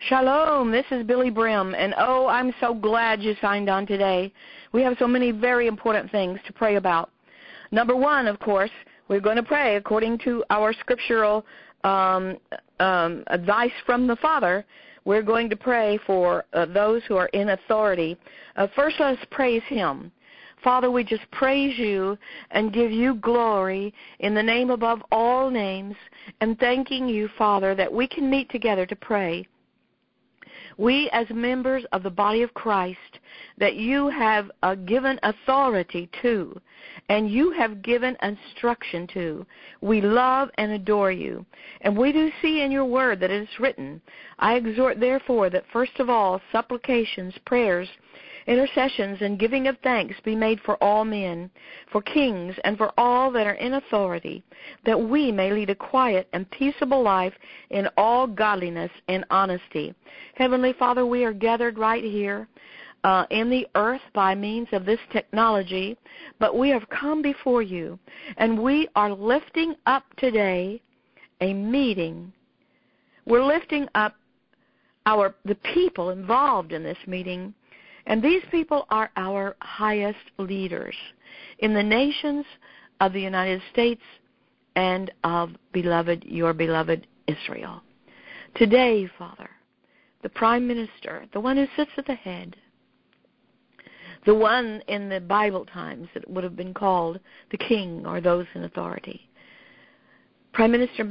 Shalom, this is Billy Brim, and oh, I'm so glad you signed on today. We have so many very important things to pray about. Number one, of course, we're going to pray according to our scriptural advice from the Father. We're going to pray for those who are in authority. First, let's praise Him. Father, we just praise you and give you glory in the name above all names, and thanking you, Father, that we can meet together to pray. We, as members of the body of Christ, that you have given authority to, and you have given instruction to, we love and adore you. And we do see in your word that it is written, I exhort, therefore, that first of all, supplications, prayers, intercessions, and giving of thanks be made for all men, for kings, and for all that are in authority, that we may lead a quiet and peaceable life in all godliness and honesty. Heavenly Father, we are gathered right here in the earth by means of this technology, but we have come before you, and we are lifting up today a meeting. We're lifting up the people involved in this meeting. And these people are our highest leaders in the nations of the United States and of your beloved Israel. Today, Father, the Prime Minister, the one who sits at the head, the one in the Bible times that would have been called the king or those in authority, Prime Minister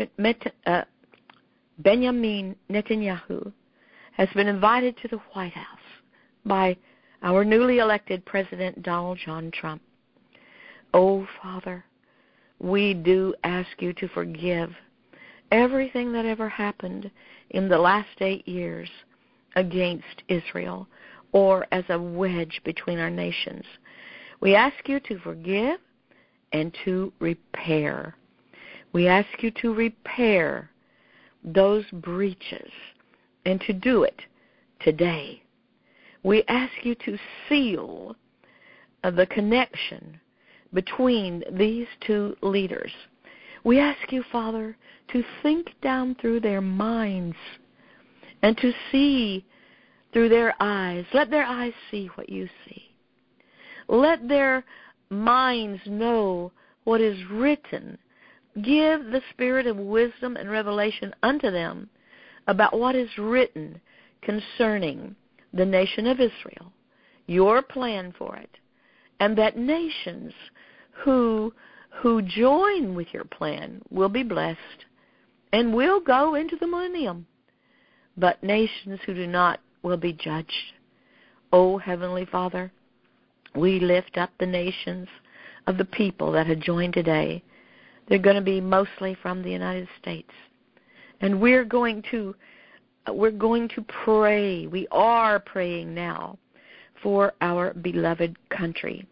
Benjamin Netanyahu has been invited to the White House by our newly elected President Donald John Trump. Oh, Father, we do ask you to forgive everything that ever happened in the last 8 years against Israel or as a wedge between our nations. We ask you to forgive and to repair. We ask you to repair those breaches and to do it today. We ask you to seal the connection between these two leaders. We ask you, Father, to think down through their minds and to see through their eyes. Let their eyes see what you see. Let their minds know what is written. Give the spirit of wisdom and revelation unto them about what is written concerning the nation of Israel, your plan for it, and that nations who join with your plan will be blessed and will go into the millennium, but nations who do not will be judged. Oh, Heavenly Father, we lift up the nations of the people that have joined today. They're going to be mostly from the United States, and we're going to pray. We are praying now for our beloved country.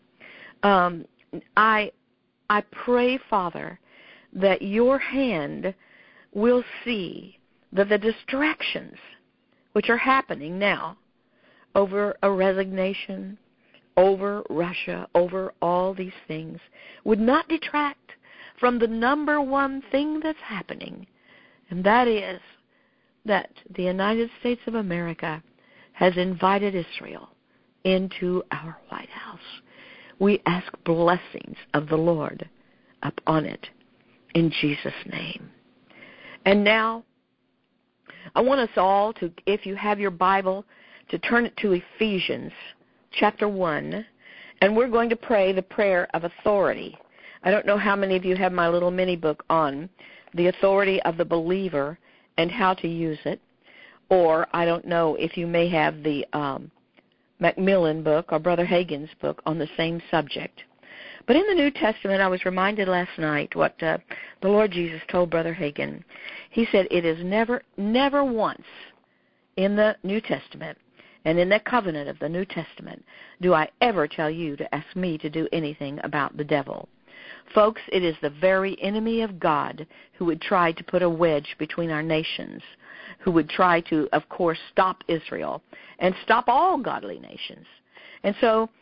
I pray, Father, that your hand will see that the distractions which are happening now over a resignation, over Russia, over all these things, would not detract from the number one thing that's happening, and that is that the United States of America has invited Israel into our White House. We ask blessings of the Lord upon it in Jesus' name. And now, I want us all to, if you have your Bible, to turn it to Ephesians chapter 1, and we're going to pray the prayer of authority. I don't know how many of you have my little mini book on the authority of the believer and how to use it, or I don't know if you may have the Macmillan book or Brother Hagin's book on the same subject. But in the New Testament, I was reminded last night what the Lord Jesus told Brother Hagin. He said, it is never once in the New Testament and in the covenant of the New Testament do I ever tell you to ask me to do anything about the devil. Folks, it is the very enemy of God who would try to put a wedge between our nations, who would try to, of course, stop Israel and stop all godly nations. And so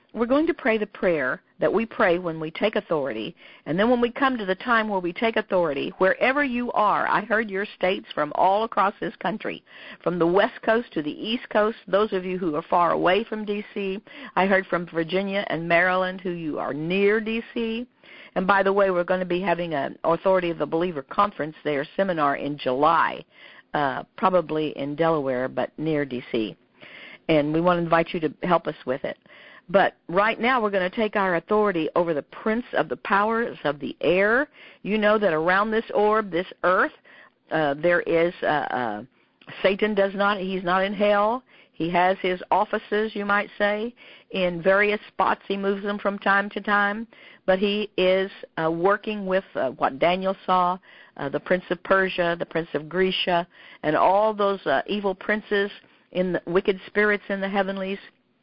we're going to pray the prayer that we pray when we take authority, and then when we come to the time where we take authority, wherever you are, I heard your states from all across this country, from the West Coast to the East Coast, those of you who are far away from D.C., I heard from Virginia and Maryland who you are near D.C., and by the way, we're going to be having an Authority of the Believer conference there, seminar in July, probably in Delaware, but near D.C., and we want to invite you to help us with it. But right now we're going to take our authority over the prince of the powers of the air. You know that around this orb, this earth, there is Satan he's not in hell. He has his offices, you might say, in various spots. He moves them from time to time. But he is working with what Daniel saw, the prince of Persia, the prince of Grecia, and all those evil princes in the wicked spirits in the heavenlies.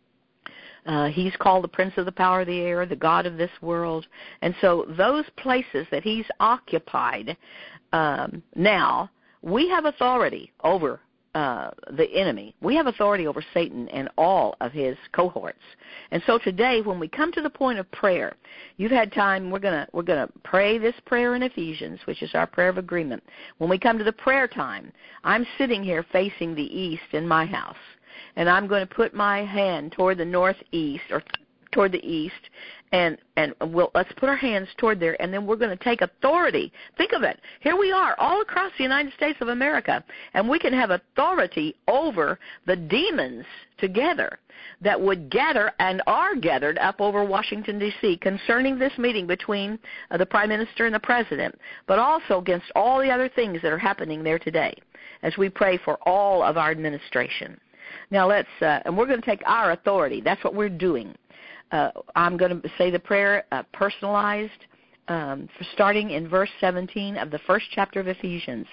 He's called the prince of the power of the air, the god of this world. And so those places that he's occupied, now, we have authority over the enemy. We have authority over Satan and all of his cohorts. And so today, when we come to the point of prayer, you've had time, we're gonna pray this prayer in Ephesians, which is our prayer of agreement. When we come to the prayer time, I'm sitting here facing the east in my house, and I'm going to put my hand toward the northeast or toward the east, and let's put our hands toward there, and then we're going to take authority. Think of it. Here we are all across the United States of America, and we can have authority over the demons together that would gather and are gathered up over Washington, D.C. concerning this meeting between the Prime Minister and the President, but also against all the other things that are happening there today as we pray for all of our administration. Now let's, and we're going to take our authority. That's what we're doing. I'm going to say the prayer personalized, starting in verse 17 of the first chapter of Ephesians.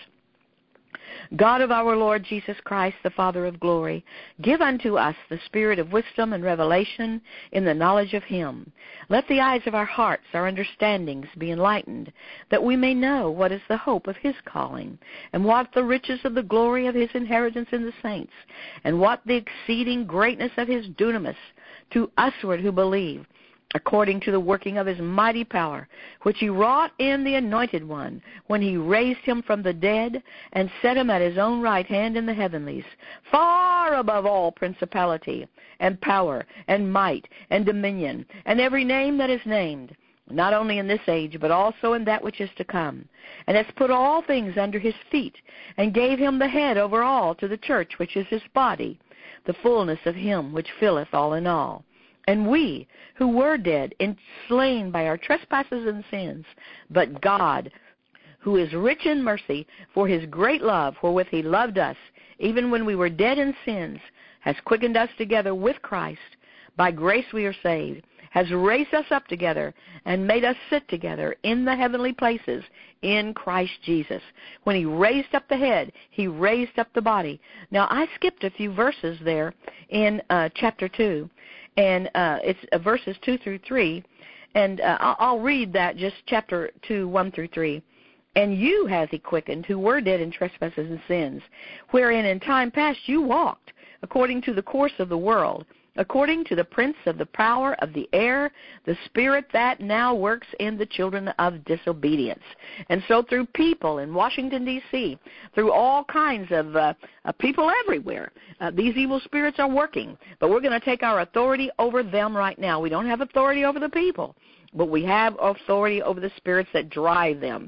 God of our Lord Jesus Christ, the Father of glory, give unto us the spirit of wisdom and revelation in the knowledge of him. Let the eyes of our hearts, our understandings be enlightened, that we may know what is the hope of his calling, and what the riches of the glory of his inheritance in the saints, and what the exceeding greatness of his dunamis to usward who believe, according to the working of his mighty power, which he wrought in the Anointed One, when he raised him from the dead and set him at his own right hand in the heavenlies, far above all principality and power and might and dominion, and every name that is named, not only in this age, but also in that which is to come, and has put all things under his feet, and gave him the head over all to the church, which is his body, the fullness of him which filleth all in all. And we, who were dead and slain by our trespasses and sins, but God, who is rich in mercy, for his great love, wherewith he loved us, even when we were dead in sins, has quickened us together with Christ. By grace we are saved, has raised us up together, and made us sit together in the heavenly places in Christ Jesus. When he raised up the head, he raised up the body. Now, I skipped a few verses there in chapter 2. And it's verses 2 through 3, and I'll read that, just chapter 2, 1 through 3. And you hath he quickened, who were dead in trespasses and sins, wherein in time past you walked, according to the course of the world, according to the prince of the power of the air, the spirit that now works in the children of disobedience. And so through people in Washington, D.C., through all kinds of people everywhere, these evil spirits are working. But we're going to take our authority over them right now. We don't have authority over the people, but we have authority over the spirits that drive them.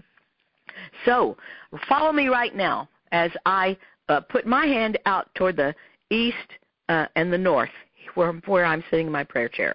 So follow me right now as I put my hand out toward the east and the north, where I'm sitting in my prayer chair.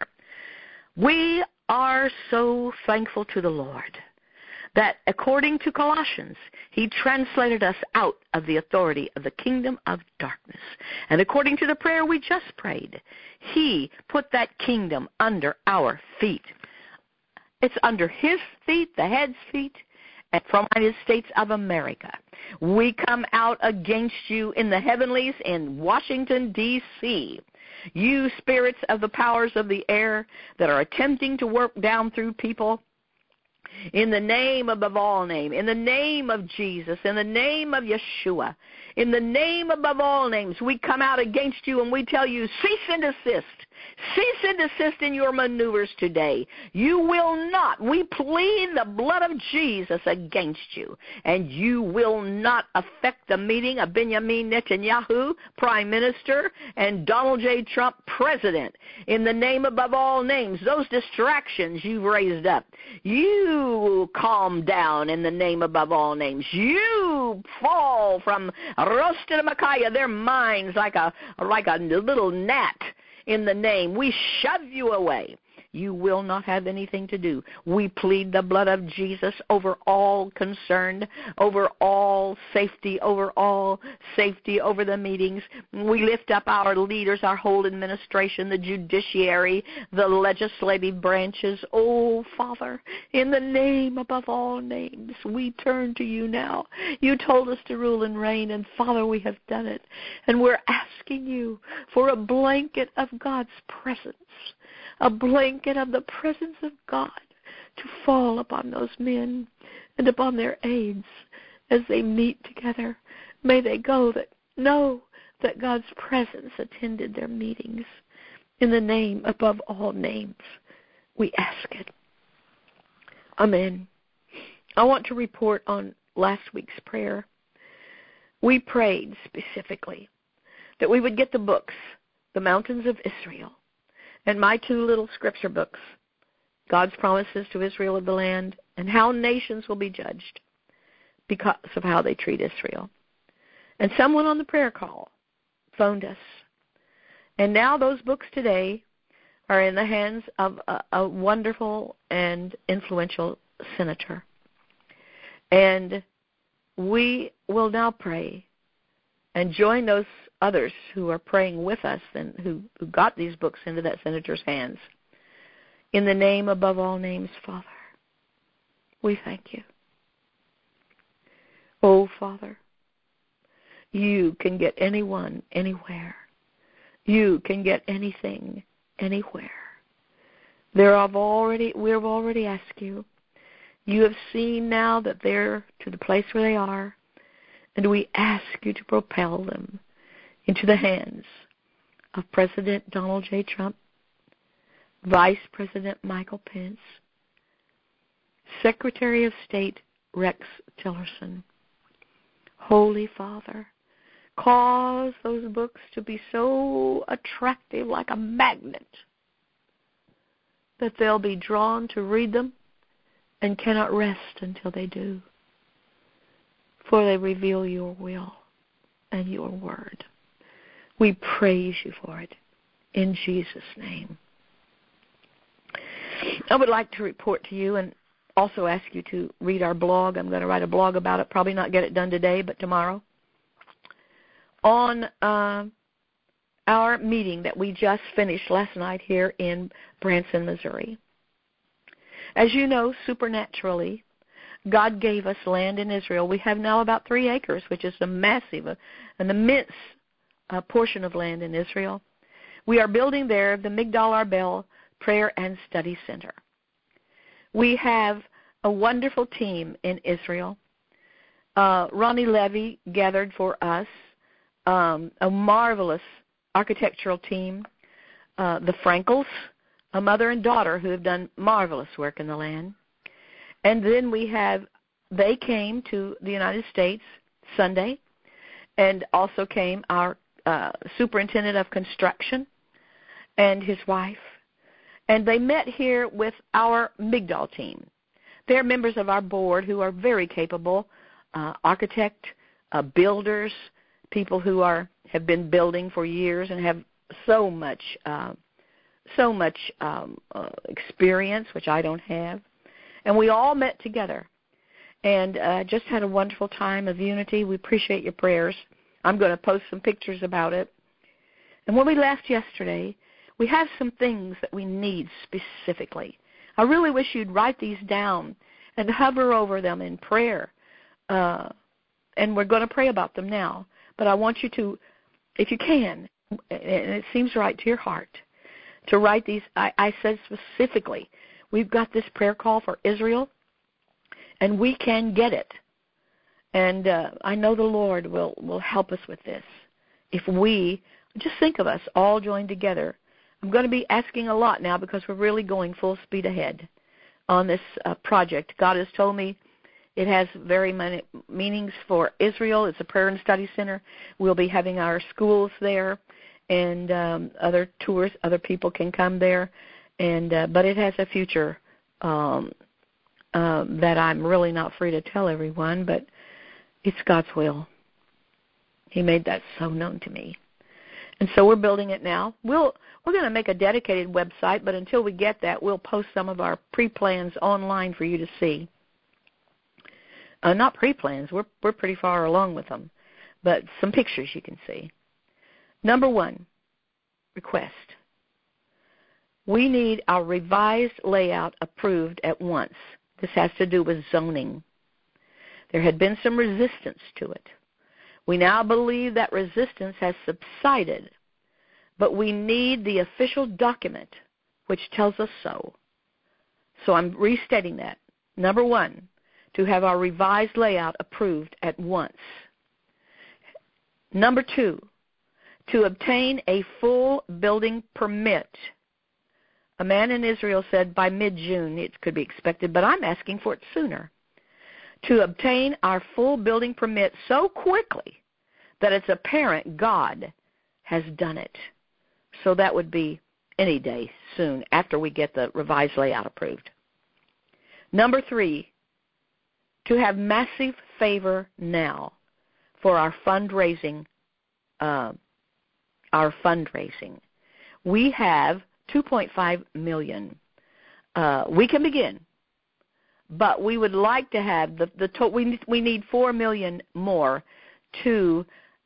We are so thankful to the Lord that according to Colossians, he translated us out of the authority of the kingdom of darkness. And according to the prayer we just prayed, he put that kingdom under our feet. It's under his feet, the head's feet, and from the United States of America. We come out against you in the heavenlies in Washington, D.C., you spirits of the powers of the air that are attempting to work down through people In the name above all name, in the name of Jesus, in the name of Yeshua, in the name above all names, we come out against you and we tell you, cease and desist. Cease and desist in your maneuvers today. You will not. We plead the blood of Jesus against you, and you will not affect the meeting of Benjamin Netanyahu, Prime Minister, and Donald J. Trump, President. In the name above all names, those distractions you've raised up, you calm down in the name above all names. You fall from Rosh Makaya, their minds like a little gnat. In the name, we shove you away. You will not have anything to do. We plead the blood of Jesus over all concerned, over all safety, over the meetings. We lift up our leaders, our whole administration, the judiciary, the legislative branches. Oh, Father, in the name above all names, we turn to you now. You told us to rule and reign, and Father, we have done it. And we're asking you for a blanket of God's presence, a blanket of the presence of God to fall upon those men and upon their aides as they meet together. May they know that God's presence attended their meetings. In the name above all names, we ask it. Amen. I want to report on last week's prayer. We prayed specifically that we would get the books, The Mountains of Israel, and my two little scripture books, God's Promises to Israel of the Land and How Nations Will Be Judged because of how they treat Israel. And someone on the prayer call phoned us. And now those books today are in the hands of a wonderful and influential senator. And we will now pray and join those others who are praying with us and who got these books into that senator's hands. In the name above all names, Father, we thank you. Oh, Father, you can get anyone, anywhere. You can get anything, anywhere. We have already asked you. You have seen now that they're to the place where they are, and we ask you to propel them into the hands of President Donald J. Trump, Vice President Michael Pence, Secretary of State Rex Tillerson. Holy Father, cause those books to be so attractive like a magnet that they'll be drawn to read them and cannot rest until they do, for they reveal your will and your word. We praise you for it in Jesus' name. I would like to report to you and also ask you to read our blog. I'm going to write a blog about it, probably not get it done today, but tomorrow, on our meeting that we just finished last night here in Branson, Missouri. As you know, supernaturally, God gave us land in Israel. We have now about 3 acres, which is a massive, an immense portion of land in Israel. We are building there the Migdal Arbel Prayer and Study Center. We have a wonderful team in Israel. Ronnie Levy gathered for us a marvelous architectural team, the Frankels, a mother and daughter who have done marvelous work in the land. And then they came to the United States Sunday, and also came our superintendent of construction and his wife. And they met here with our Migdal team. They're members of our board who are very capable, architect, builders, people who have been building for years and have so much experience, which I don't have. And we all met together and just had a wonderful time of unity. We appreciate your prayers. I'm going to post some pictures about it. And when we left yesterday, we have some things that we need specifically. I really wish you'd write these down and hover over them in prayer. And we're going to pray about them now. But I want you to, if you can, and it seems right to your heart, to write these. I said specifically, we've got this prayer call for Israel, and we can get it. And I know the Lord will help us with this. If we, just think of us all joined together. I'm going to be asking a lot now because we're really going full speed ahead on this project. God has told me it has very many meanings for Israel. It's a prayer and study center. We'll be having our schools there, and other tours, other people can come there. And but it has a future that I'm really not free to tell everyone, but it's God's will. He made that so known to me. And so we're building it now. We're going to make a dedicated website, but until we get that, we'll post some of our pre-plans online for you to see. Not pre-plans. We're pretty far along with them, but some pictures you can see. Number 1, request. We need our revised layout approved at once. This has to do with zoning. There had been some resistance to it. We now believe that resistance has subsided, but we need the official document which tells us so. So I'm restating that. Number 1, to have our revised layout approved at once. Number 2, to obtain a full building permit. A man in Israel said by mid-June it could be expected, but I'm asking for it sooner. To obtain our full building permit so quickly that it's apparent God has done it. So that would be any day soon after we get the revised layout approved. Number 3, to have massive favor now for our fundraising. We have $2.5 million. We can begin. But we would like to have we need $4 million more to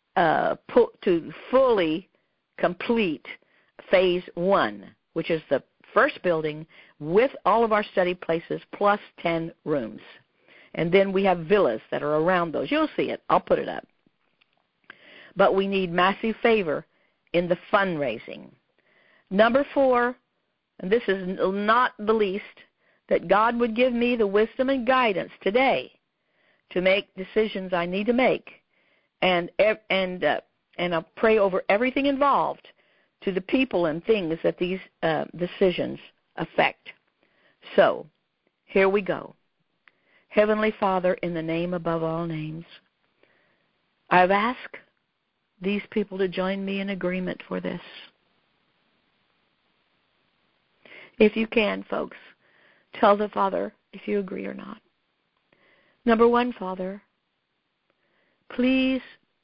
fully complete phase 1, which is the first building with all of our study places plus 10 rooms. And then we have villas that are around those. You'll see it. I'll put it up. But we need massive favor in the fundraising. Number 4, and this is not the least, that God would give me the wisdom and guidance today to make decisions I need to make, and I'll pray over everything involved to the people and things that these decisions affect. So, here we go. Heavenly Father, in the name above all names, I've asked these people to join me in agreement for this. If you can, folks, tell the Father if you agree or not. Number 1, Father, please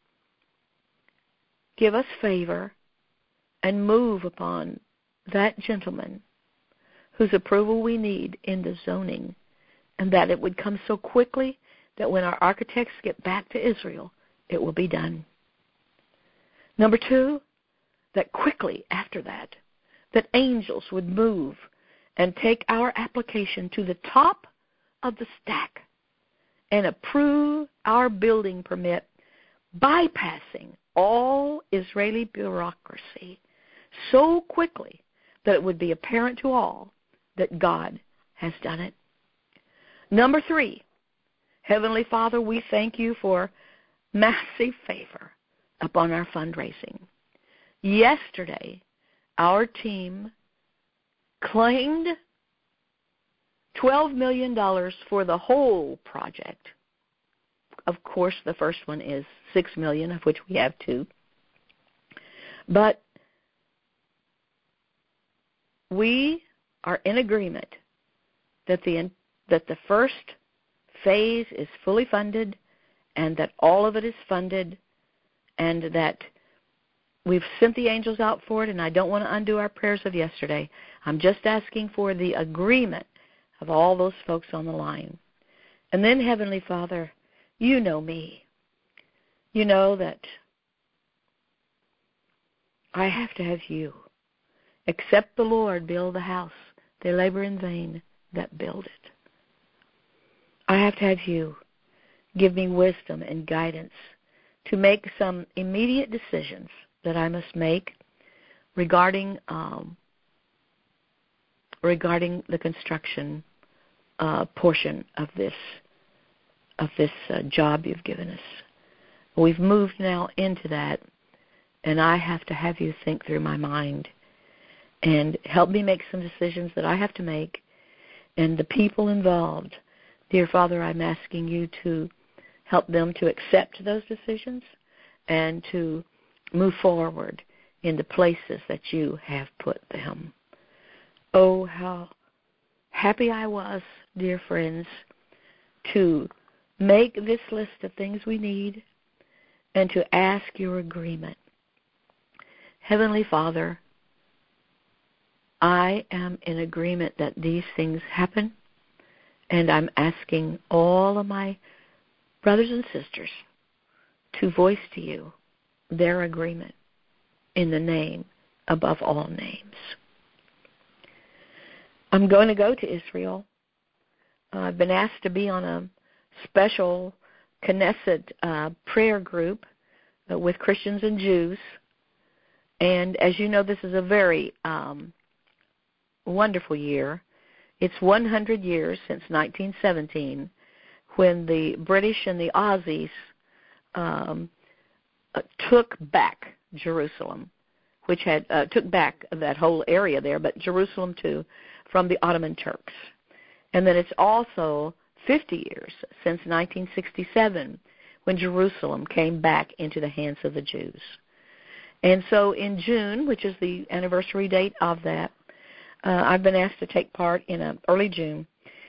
give us favor and move upon that gentleman whose approval we need in the zoning, and that it would come so quickly that when our architects get back to Israel, it will be done. Number 2, that quickly after that angels would move and take our application to the top of the stack and approve our building permit, bypassing all Israeli bureaucracy so quickly that it would be apparent to all that God has done it. Number 3, Heavenly Father, we thank you for massive favor upon our fundraising. Yesterday, our team claimed $12 million for the whole project. Of course, the first one is $6 million, of which we have 2. But we are in agreement that the first phase is fully funded and that all of it is funded and that we've sent the angels out for it, and I don't want to undo our prayers of yesterday. I'm just asking for the agreement of all those folks on the line. And then, Heavenly Father, you know me. You know that I have to have you. Except the Lord build the house, they labor in vain that build it. I have to have you. Give me wisdom and guidance to make some immediate decisions that I must make regarding the construction portion of this of this job you've given us. We've moved now into that, and I have to have you think through my mind and help me make some decisions that I have to make. And the people involved, dear Father, I'm asking you to help them to accept those decisions and to move forward in the places that you have put them. Oh, how happy I was, dear friends, to make this list of things we need and to ask your agreement. Heavenly Father, I am in agreement that these things happen, and I'm asking all of my brothers and sisters to voice to you their agreement in the name above all names. I'm going to go to Israel. I've been asked to be on a special Knesset prayer group with Christians and Jews. And as you know, this is a very wonderful year. It's 100 years since 1917 when the British and the Aussies took back Jerusalem, which had took back that whole area there, but Jerusalem too, from the Ottoman Turks. And then it's also 50 years since 1967 when Jerusalem came back into the hands of the Jews. And so in June, which is the anniversary date of that, I've been asked to take part in early June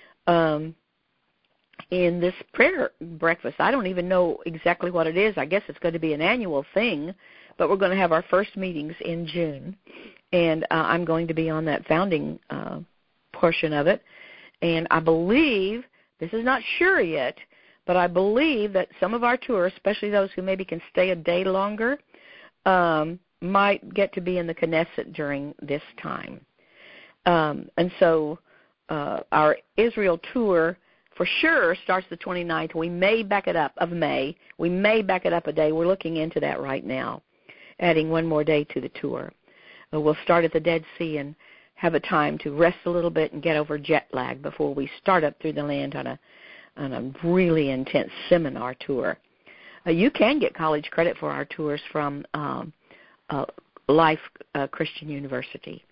in this prayer breakfast. I don't even know exactly what it is. I guess it's going to be an annual thing, but we're going to have our first meetings in June, and I'm going to be on that founding portion of it. And I believe, this is not sure yet, but I believe that some of our tours, especially those who maybe can stay a day longer, might get to be in the Knesset during this time. And so our Israel tour for sure starts the 29th. We may back it up, of May. We may back it up a day. We're looking into that right now, adding one more day to the tour. We'll start at the Dead Sea and have a time to rest a little bit and get over jet lag before we start up through the land on a really intense seminar tour. You can get college credit for our tours from Life Christian University.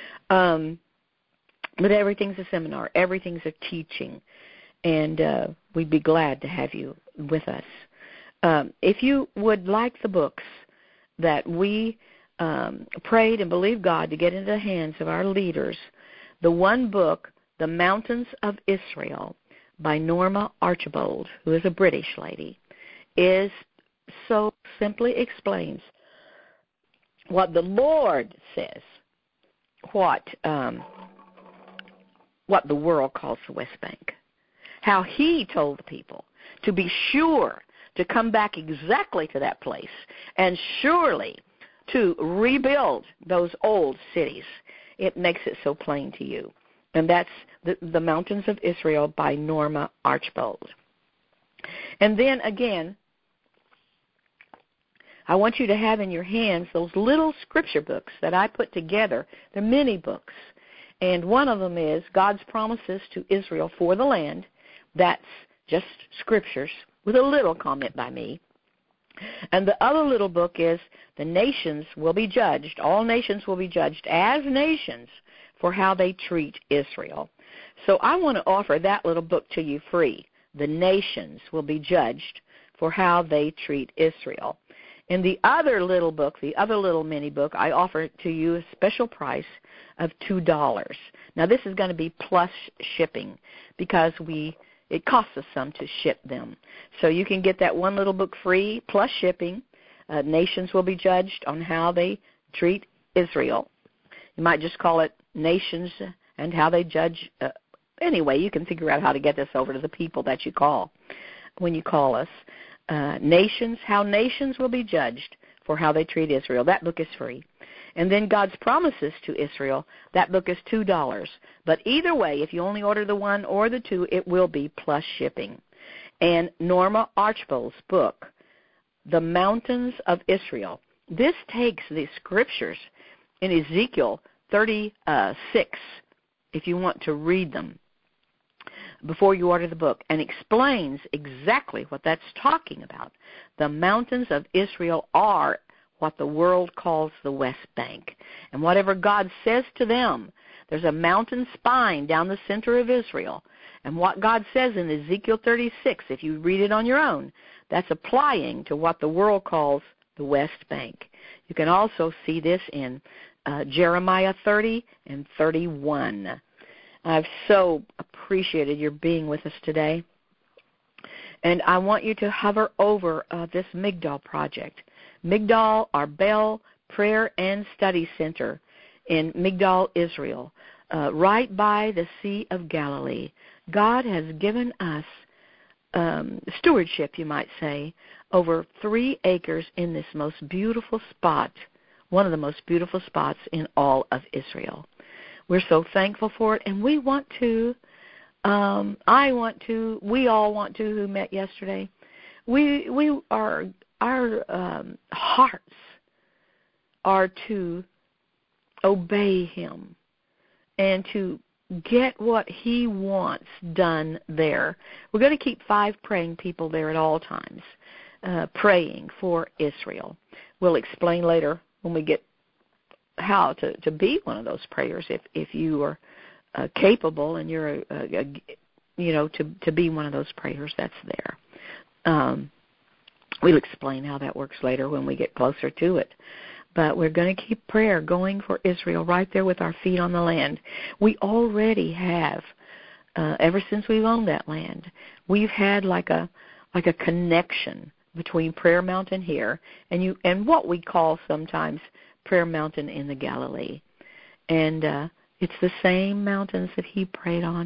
But everything's a seminar. Everything's a teaching. And we'd be glad to have you with us. If you would like the books that we prayed and believed God to get into the hands of our leaders, the one book, The Mountains of Israel, by Norma Archibald, who is a British lady, is so simply explains what the Lord says, what the world calls the West Bank, how he told the people to be sure to come back exactly to that place and surely to rebuild those old cities. It makes it so plain to you. And that's the Mountains of Israel by Norma Archibald. And then again, I want you to have in your hands those little scripture books that I put together. They're mini books. And one of them is God's Promises to Israel for the Land. That's just scriptures with a little comment by me. And the other little book is The Nations Will Be Judged. All nations will be judged as nations for how they treat Israel. So I want to offer that little book to you free. The nations will be judged for how they treat Israel. In the other little book, the other little mini book, I offer to you a special price of $2. Now this is going to be plus shipping because it costs us some to ship them. So you can get that one little book free plus shipping. Nations will be judged on how they treat Israel. You might just call it Nations and How They Judge. Anyway, you can figure out how to get this over to the people that you call when you call us. Nations, How Nations Will Be Judged for How They Treat Israel. That book is free. And then God's Promises to Israel, that book is $2. But either way, if you only order the one or the two, it will be plus shipping. And Norma Archibald's book, The Mountains of Israel, this takes the scriptures in Ezekiel 36, if you want to read them. before you order the book, and explains exactly what that's talking about. The mountains of Israel are what the world calls the West Bank. And whatever God says to them, there's a mountain spine down the center of Israel. And what God says in Ezekiel 36, if you read it on your own, that's applying to what the world calls the West Bank. You can also see this in Jeremiah 30 and 31. I've so appreciated your being with us today. And I want you to hover over this Migdal project. Migdal Arbel Prayer and Study Center in Migdal, Israel, right by the Sea of Galilee. God has given us stewardship, you might say, over 3 acres in this most beautiful spot, one of the most beautiful spots in all of Israel. We're so thankful for it, and we want to, we all want to, who met yesterday. Our hearts are to obey Him and to get what He wants done there. We're going to keep 5 praying people there at all times, praying for Israel. We'll explain later when we get how to be one of those prayers if you are capable and you're to be one of those prayers that's there. We'll explain how that works later when we get closer to it. But we're going to keep prayer going for Israel right there with our feet on the land. We already have, ever since we've owned that land, we've had like a connection between Prayer Mountain here and what we call sometimes Prayer Mountain in the Galilee. And it's the same mountains that he prayed on.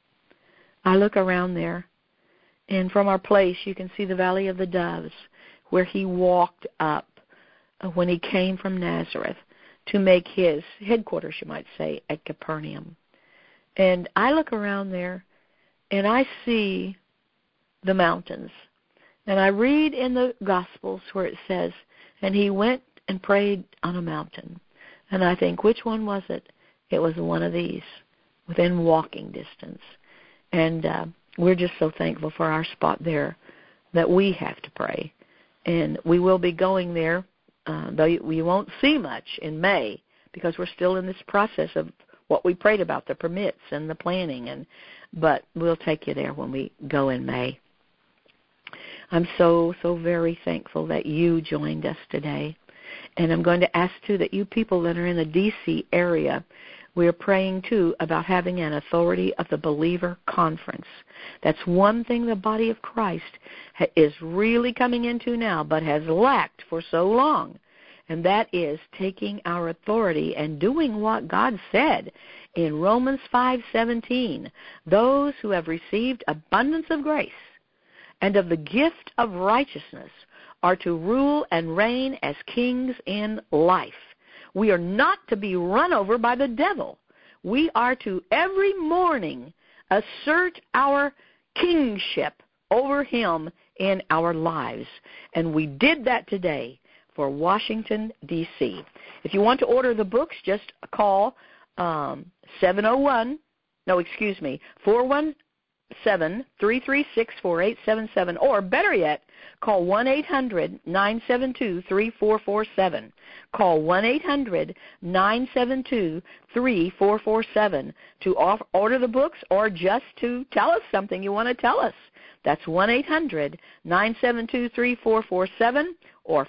I look around there, and from our place you can see the Valley of the Doves, where he walked up when he came from Nazareth to make his headquarters, you might say, at Capernaum. And I look around there, and I see the mountains. And I read in the Gospels where it says, and he went and prayed on a mountain. And I think, which one was it? It was one of these, within walking distance. And we're just so thankful for our spot there that we have to pray. And we will be going there, though we won't see much in May, because we're still in this process of what we prayed about, the permits and the planning. But we'll take you there when we go in May. I'm so very thankful that you joined us today. And I'm going to ask, too, that you people that are in the D.C. area, we're praying, too, about having an Authority of the Believer conference. That's one thing the body of Christ is really coming into now, but has lacked for so long. And that is taking our authority and doing what God said in Romans 5:17. Those who have received abundance of grace and of the gift of righteousness are to rule and reign as kings in life. We are not to be run over by the devil. We are to every morning assert our kingship over him in our lives. And we did that today for Washington, D.C. If you want to order the books, just call 417-336-4877, or better yet, call 1-800-972-3447. Call 1-800-972-3447 to order the books or just to tell us something you want to tell us. That's 1-800-972-3447 or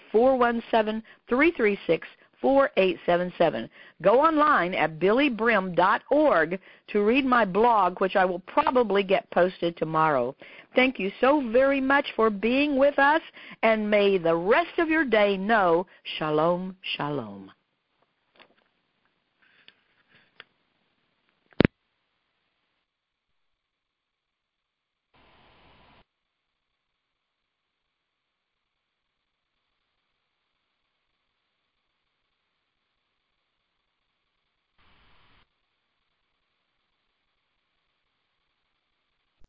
417-336-4877. Go online at billybrim.org to read my blog, which I will probably get posted tomorrow. Thank you so very much for being with us, and may the rest of your day know Shalom, Shalom.